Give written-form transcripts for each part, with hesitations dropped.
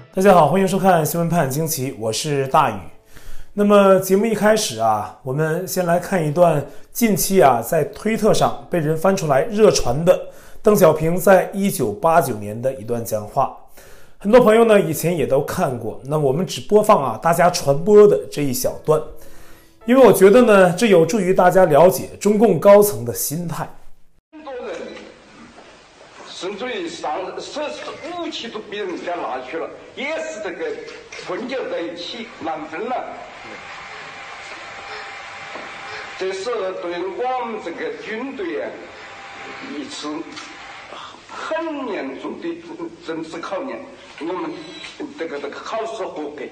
大家好，欢迎收看新闻判惊奇，我是大宇。那么节目一开始我们先来看一段近期在推特上被人翻出来热传的邓小平在1989年的一段讲话。很多朋友呢以前也都看过，那我们只播放大家传播的这一小段，因为我觉得呢这有助于大家了解中共高层的心态。 很多人甚至于设施武器都被人家拿去了，也是这个混淆在一起难分了。这是对我们这个军队一次很严重的政治考验，我们这个考试合格。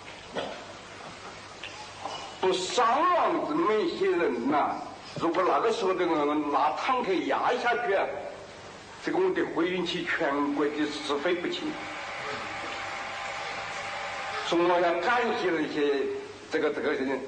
不伤亡这么一些人如果那个时候这个拿坦克压下去这个我们会引起全国的是非不清。所以我要感谢那些这个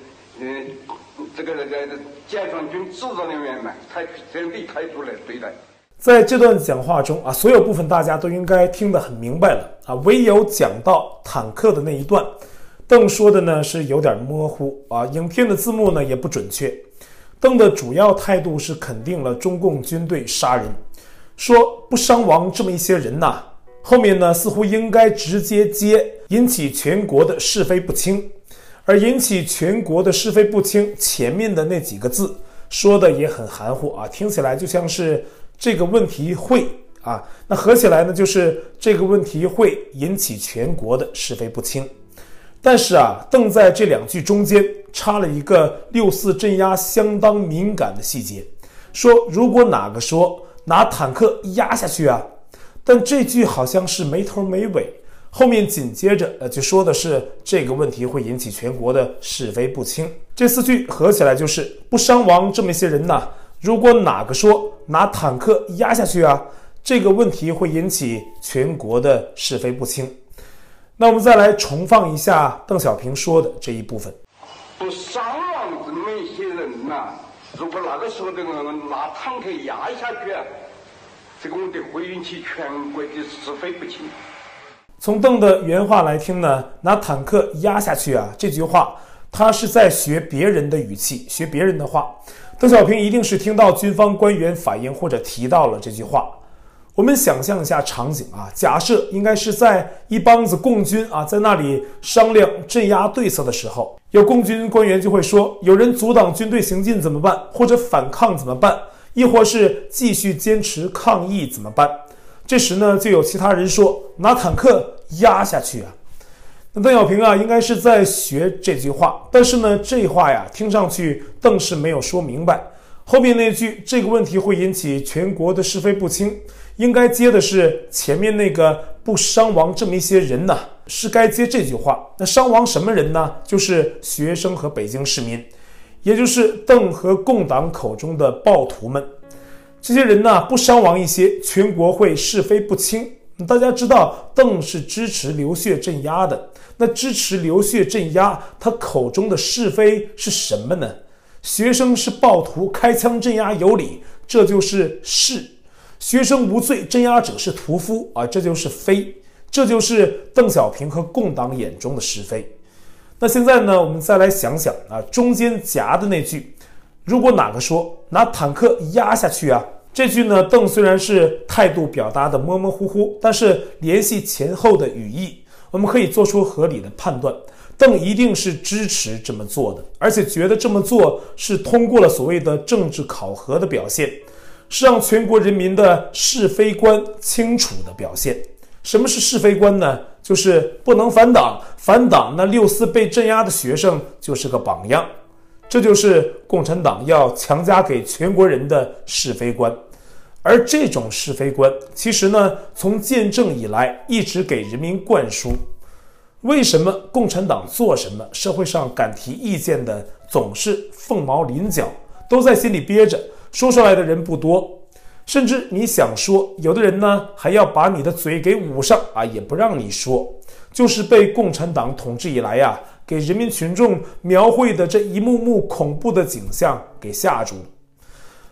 解放军指导人员这样的态度来对待。 在这段讲话中所有部分大家都应该听得很明白了唯有讲到坦克的那一段，邓说的呢是有点模糊影片的字幕呢也不准确。邓的主要态度是肯定了中共军队杀人，说不伤亡这么一些人后面呢似乎应该直接接引起全国的是非不清，而引起全国的是非不清前面的那几个字说的也很含糊听起来就像是这个问题会那合起来呢就是这个问题会引起全国的是非不清。但是邓在这两句中间插了一个6·4镇压相当敏感的细节，说如果哪个说拿坦克压下去但这句好像是没头没尾，后面紧接着就说的是这个问题会引起全国的是非不清。这4句合起来就是不伤亡这么一些人如果哪个说拿坦克压下去这个问题会引起全国的是非不清。那我们再来重放一下邓小平说的这一部分。 不伤亡这么一些人如果那个时候这个拿坦克压下去这个我们会引起全国的是非不清。 从邓的原话来听呢，拿坦克压下去这句话他是在学别人的语气，学别人的话。邓小平一定是听到军方官员反映或者提到了这句话。我们想象一下场景假设应该是在一帮子共军在那里商量镇压对策的时候，有共军官员就会说，有人阻挡军队行进怎么办，或者反抗怎么办，亦或是继续坚持抗议怎么办。这时呢就有其他人说拿坦克压下去那邓小平应该是在学这句话，但是呢这话听上去邓是没有说明白。后面那句这个问题会引起全国的是非不清，应该接的是前面那个不伤亡这么一些人是该接这句话。那伤亡什么人呢？就是学生和北京市民，也就是邓和共党口中的暴徒们。这些人不伤亡一些，全国会是非不清。大家知道邓是支持流血镇压的，那支持流血镇压他口中的是非是什么呢？学生是暴徒，开枪镇压有理，这就是是；学生无罪，镇压者是屠夫这就是非。这就是邓小平和共党眼中的是非。那现在呢我们再来想想中间夹的那句，如果哪个说拿坦克压下去这句呢邓虽然是态度表达的模模糊糊，但是联系前后的语义，我们可以做出合理的判断。邓一定是支持这么做的，而且觉得这么做是通过了所谓的政治考核的表现，是让全国人民的是非观清楚的表现。什么是是非观呢？就是不能反党，反党那6·4被镇压的学生就是个榜样。这就是共产党要强加给全国人的是非观。而这种是非观其实呢从建政以来一直给人民灌输。为什么共产党做什么，社会上敢提意见的总是凤毛麟角，都在心里憋着，说出来的人不多。甚至你想说，有的人呢还要把你的嘴给捂上也不让你说。就是被共产党统治以来给人民群众描绘的这一幕幕恐怖的景象给吓住了。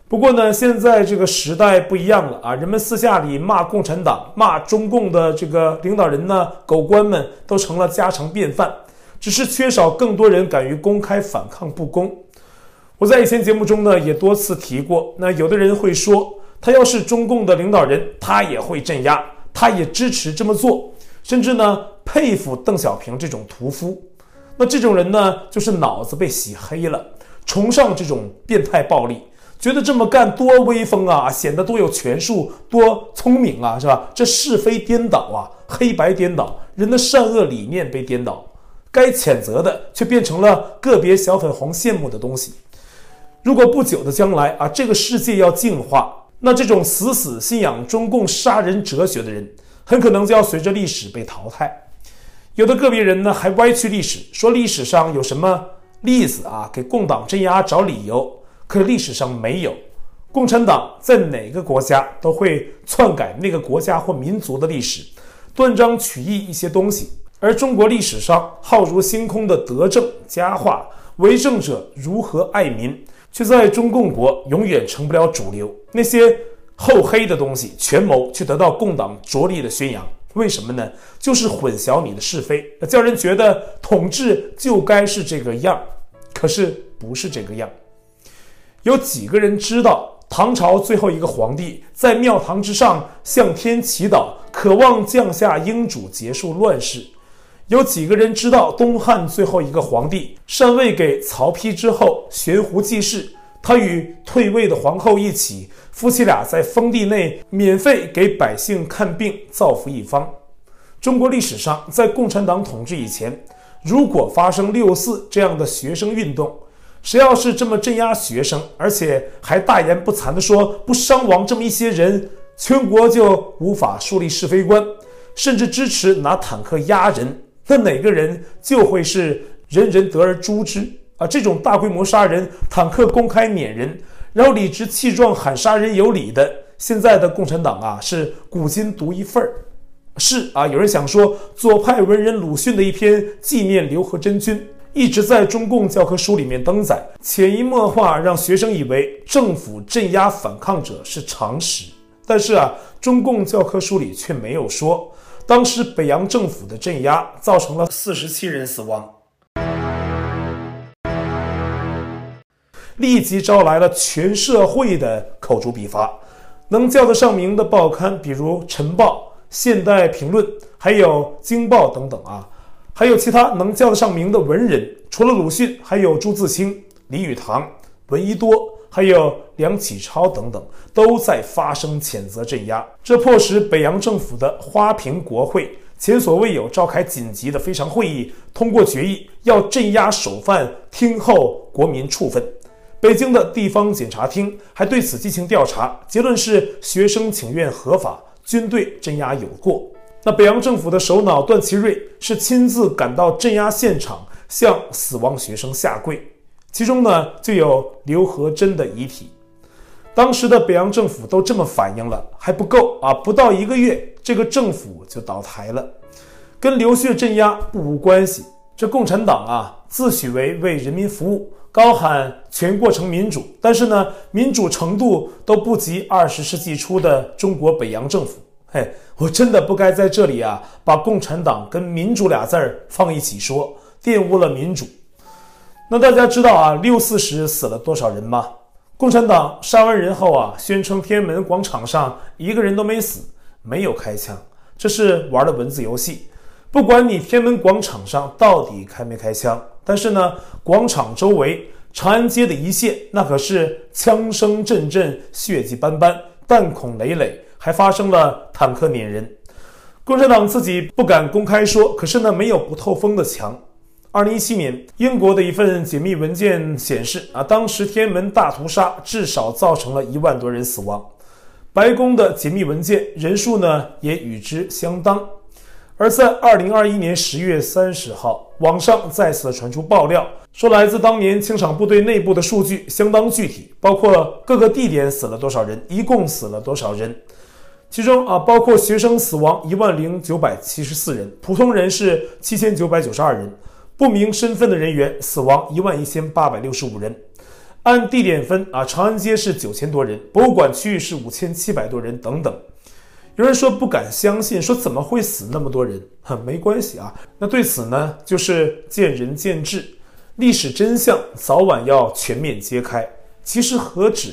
不过呢，现在这个时代不一样了啊，人们私下里骂共产党、骂中共的这个领导人呢、狗官们都成了家常便饭，只是缺少更多人敢于公开反抗不公。我在以前节目中呢也多次提过，那有的人会说，他要是中共的领导人，他也会镇压，他也支持这么做，甚至呢佩服邓小平这种屠夫。那这种人呢，就是脑子被洗黑了，崇尚这种变态暴力，觉得这么干多威风啊，显得多有权术，多聪明啊，是吧？这是非颠倒啊，黑白颠倒，人的善恶理念被颠倒，该谴责的却变成了个别小粉红羡慕的东西。如果不久的将来啊，这个世界要净化，那这种死信仰中共杀人哲学的人，很可能就要随着历史被淘汰。有的个别人呢，还歪曲历史，说历史上有什么例子啊，给共党镇压找理由，可历史上没有。共产党在哪个国家都会篡改那个国家或民族的历史，断章取义一些东西。而中国历史上浩如星空的德政佳话，为政者如何爱民，却在中共国永远成不了主流。那些厚黑的东西，权谋却得到共党着力的宣扬。为什么呢？就是混淆你的是非，叫人觉得统治就该是这个样，可是不是这个样。有几个人知道唐朝最后一个皇帝在庙堂之上向天祈祷，渴望降下英主结束乱世？有几个人知道东汉最后一个皇帝禅位给曹丕之后悬壶济世，他与退位的皇后一起，夫妻俩在封地内免费给百姓看病，造福一方。中国历史上，在共产党统治以前，如果发生6·4这样的学生运动，谁要是这么镇压学生，而且还大言不惭地说不伤亡这么一些人，全国就无法树立是非观，甚至支持拿坦克压人，那哪个人就会是人人得而诛之啊！这种大规模杀人，坦克公开撵人，然后理直气壮喊杀人有理的，现在的共产党啊，是古今独一份儿。是啊，有人想说，左派文人鲁迅的一篇纪念刘和珍君，一直在中共教科书里面登载，潜移默化让学生以为政府镇压反抗者是常识。但是啊，中共教科书里却没有说，当时北洋政府的镇压造成了47人死亡，立即招来了全社会的口诛笔伐。能叫得上名的报刊，比如《晨报》、《现代评论》，还有《京报》等等啊，还有其他能叫得上名的文人，除了鲁迅，还有朱自清、李语堂、闻一多，还有梁启超等等，都在发声谴责镇压。这迫使北洋政府的花瓶国会前所未有召开紧急的非常会议，通过决议要镇压首犯，听候国民处分。北京的地方检察厅还对此进行调查，结论是学生请愿合法，军队镇压有过。那北洋政府的首脑段祺瑞是亲自赶到镇压现场，向死亡学生下跪，其中呢就有刘和珍的遗体。当时的北洋政府都这么反应了，还不够啊！不到1个月，这个政府就倒台了，跟流血镇压不无关系。这共产党啊，自诩为人民服务，高喊全过程民主，但是呢，民主程度都不及20世纪初的中国北洋政府。嘿，我真的不该在这里啊，把共产党跟民主俩字儿放一起说，玷污了民主。那大家知道啊，6·4时死了多少人吗？共产党杀完人后啊，宣称天安门广场上1个人都没死，没有开枪，这是玩的文字游戏。不管你天安门广场上到底开没开枪，但是呢，广场周围长安街的一线，那可是枪声阵阵，血迹斑斑，弹孔累累，还发生了坦克碾人。共产党自己不敢公开说，可是呢，没有不透风的墙。2017年，英国的一份解密文件显示啊，当时天安门大屠杀至少造成了1万多人死亡。白宫的解密文件人数呢也与之相当。而在2021年10月30号，网上再次传出爆料，说来自当年清场部队内部的数据相当具体，包括各个地点死了多少人，一共死了多少人。其中包括学生死亡10974人，普通人是7992人，不明身份的人员死亡11865人。 按地点分啊，长安街是9000多人，博物馆区域是5700多人等等。有人说不敢相信，说怎么会死那么多人？没关系啊，那对此呢，就是见仁见智，历史真相早晚要全面揭开。其实何止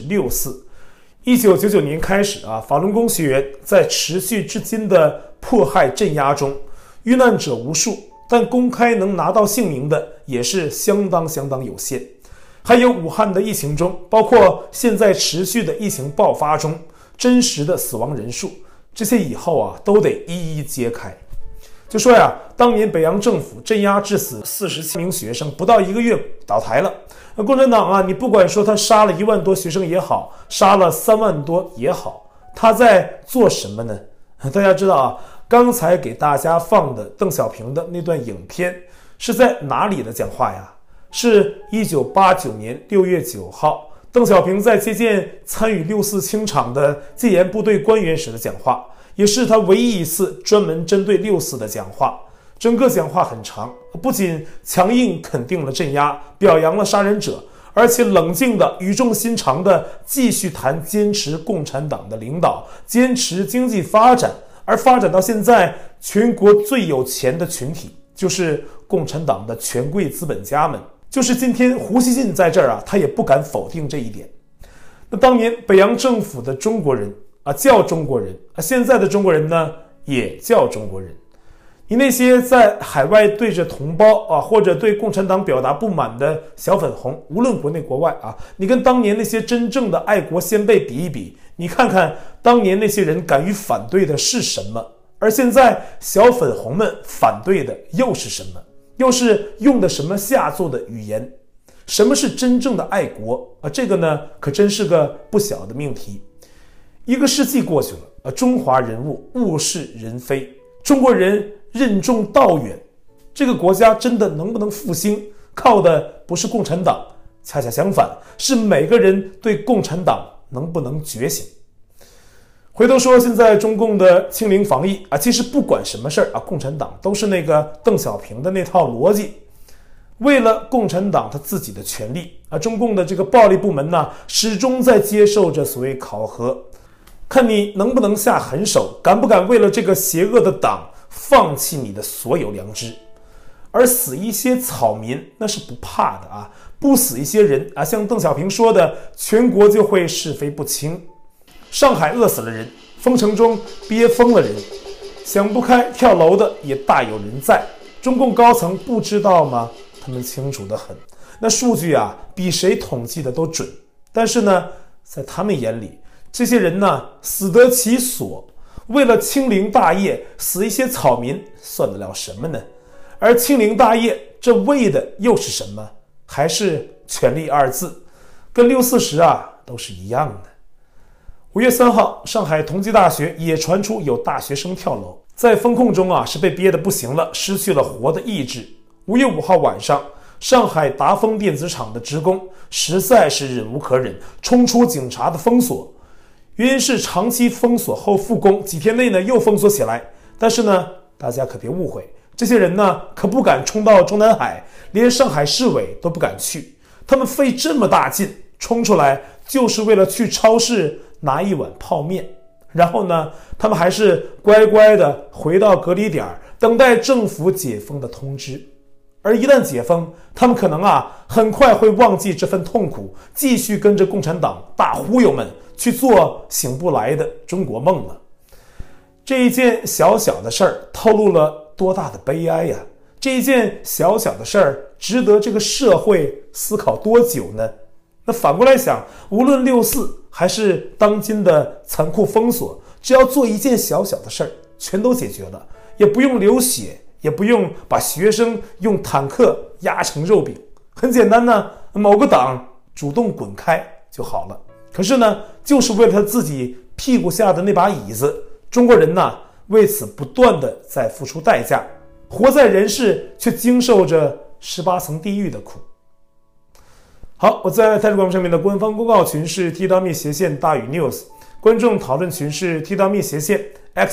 6·4，1999年开始啊，法轮功学员在持续至今的迫害镇压中，遇难者无数，但公开能拿到姓名的也是相当有限。还有武汉的疫情中，包括现在持续的疫情爆发中，真实的死亡人数，这些以后啊都得一一揭开。就说呀，当年北洋政府镇压致死47名学生，不到1个月倒台了。共产党啊，你不管说他杀了1万多学生也好，杀了3万多也好，他在做什么呢？大家知道啊，刚才给大家放的邓小平的那段影片是在哪里的讲话呀？是1989年6月9号，邓小平在接见参与6·4清场的戒严部队官员时的讲话，也是他唯一一次专门针对6·4的讲话。整个讲话很长，不仅强硬肯定了镇压，表扬了杀人者，而且冷静的、语重心长的继续谈坚持共产党的领导，坚持经济发展。而发展到现在，全国最有钱的群体就是共产党的权贵资本家们。就是今天胡锡进在这儿啊，他也不敢否定这一点。那当年北洋政府的中国人啊叫中国人啊，现在的中国人呢也叫中国人。你那些在海外对着同胞啊，或者对共产党表达不满的小粉红，无论国内国外啊，你跟当年那些真正的爱国先辈比一比，你看看当年那些人敢于反对的是什么，而现在小粉红们反对的又是什么？又是用的什么下作的语言？什么是真正的爱国啊？这个呢，可真是个不小的命题。1个世纪过去了，中华人物物是人非，中国人任重道远，这个国家真的能不能复兴，靠的不是共产党，恰恰相反，是每个人对共产党能不能觉醒。回头说现在中共的清零防疫啊，其实不管什么事儿啊，共产党都是那个邓小平的那套逻辑。为了共产党他自己的权利啊，中共的这个暴力部门呢，始终在接受着所谓考核，看你能不能下狠手，敢不敢为了这个邪恶的党放弃你的所有良知。而死一些草民那是不怕的啊，不死一些人啊，像邓小平说的，全国就会是非不清。上海饿死了人，封城中憋疯了人，想不开跳楼的也大有人在。中共高层不知道吗？他们清楚得很。那数据啊，比谁统计的都准。但是呢，在他们眼里，这些人呢，死得其所。为了清零大业，死一些草民算得了什么呢？而清零大业，这为的又是什么？还是权力2字，跟6·4时啊都是一样的。5月3号，上海同济大学也传出有大学生跳楼，在风控中啊是被憋得不行了，失去了活的意志。5月5号晚上，上海达丰电子厂的职工实在是忍无可忍，冲出警察的封锁。原因是长期封锁后复工，几天内呢又封锁起来。但是呢，大家可别误会，这些人呢可不敢冲到中南海，连上海市委都不敢去。他们费这么大劲冲出来，就是为了去超市拿一碗泡面，然后呢，他们还是乖乖的回到隔离点，等待政府解封的通知。而一旦解封，他们可能很快会忘记这份痛苦，继续跟着共产党大忽悠们去做醒不来的中国梦了。这一件小小的事儿透露了多大的悲哀呀！这一件小小的事儿值得这个社会思考多久呢？那反过来想，无论6·4还是当今的残酷封锁，只要做一件小小的事儿，全都解决了，也不用流血，也不用把学生用坦克压成肉饼，很简单呢，某个党主动滚开就好了。可是呢，就是为了他自己屁股下的那把椅子，中国人呢为此不断的在付出代价，活在人世却经受着18层地狱的苦。好，我在泰国上面的官方公告群是 t-斜线大宇 news， 观众讨论群是 t-斜线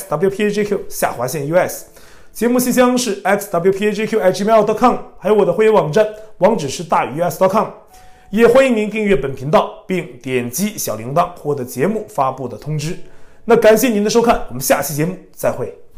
xwpajq_us， 节目信箱是 xwpajq@gmail.com， 还有我的会员网站，网址是大宇 us.com。 也欢迎您订阅本频道，并点击小铃铛获得节目发布的通知。那感谢您的收看，我们下期节目再会。